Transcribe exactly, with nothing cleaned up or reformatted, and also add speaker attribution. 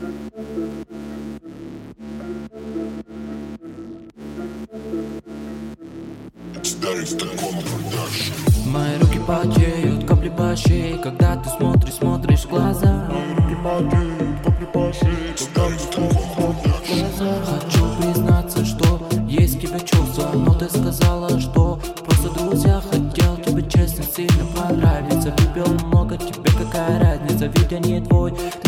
Speaker 1: Мои руки потеют, капли по шее, когда ты смотришь, смотришь в глаза. Хочу признаться, что есть в тебе чувства, но ты сказала, что просто друзья. Хотел тебе честно, сильно понравиться. Выпил много, тебе какая разница, ведь я не твой.